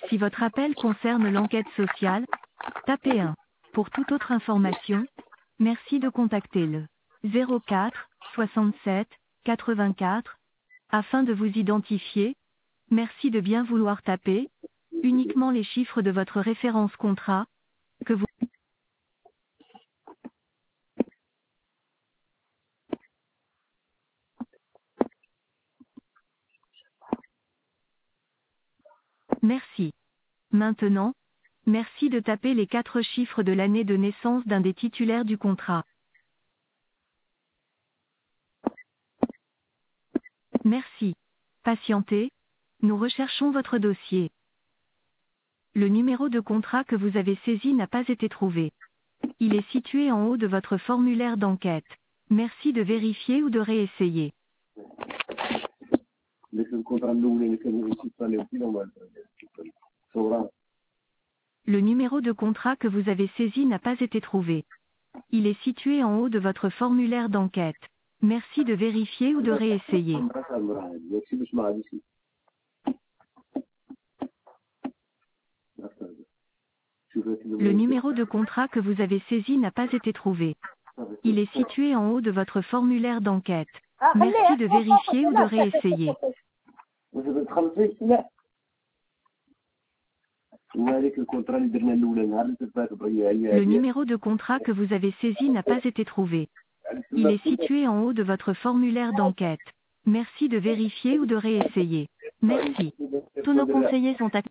Si votre appel concerne l'enquête sociale, tapez 1. Pour toute autre information, merci de contacter le 04 67 84. Afin de vous identifier, merci de bien vouloir taper uniquement les chiffres de votre référence contrat que vous. Merci. Maintenant, merci de taper les 4 chiffres de l'année de naissance d'un des titulaires du contrat. Merci. Patientez. Nous recherchons votre dossier. Le numéro de contrat que vous avez saisi n'a pas été trouvé. Il est situé en haut de votre formulaire d'enquête. Merci de vérifier ou de réessayer. Le numéro de contrat que vous avez saisi n'a pas été trouvé. Il est situé en haut de votre formulaire d'enquête. Merci de vérifier ou de réessayer. Le numéro de contrat que vous avez saisi n'a pas été trouvé. Il est situé en haut de votre formulaire d'enquête. Merci de vérifier ou de réessayer. Le numéro de contrat que vous avez saisi n'a pas été trouvé. Il est situé en haut de votre formulaire d'enquête. Merci de vérifier ou de réessayer. Merci. Tous nos conseillers sont actifs.